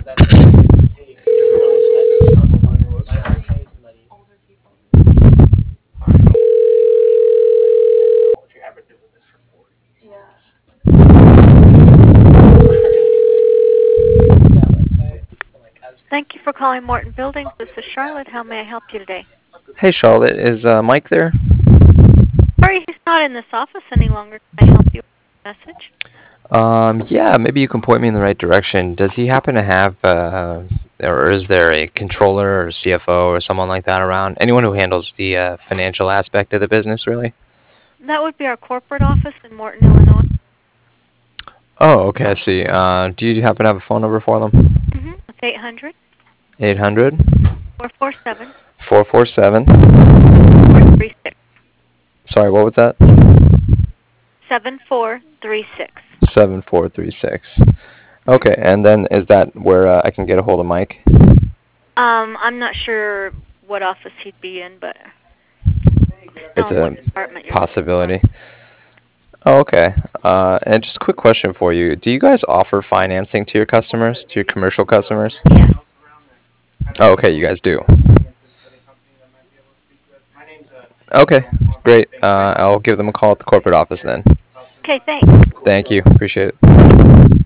Thank you for calling Morton Buildings. This is Charlotte. How may I help you today? Hey, Charlotte, is Mike there? Sorry, he's not in this office any longer. Can I help you with a message? Yeah, maybe you can point me in the right direction. Does he happen to have, or is there a controller or CFO or someone like that around? Anyone who handles the financial aspect of the business, really? That would be our corporate office in Morton, Illinois. Oh, okay, I see. Do you happen to have a phone number for them? It's 800 800 447 447. 7436. Sorry, what was that? 7436. 7436. Okay, and then is that where I can get a hold of Mike? I'm not sure what office he'd be in, but tell It's him a what department you're possibility. Oh, okay. And just a quick question for you. Do you guys offer financing to your customers, to your commercial customers? from. Yeah. Oh, okay, you guys do. Okay, great. I'll give them a call at the corporate office then. Okay, thanks. Thank you. Appreciate it.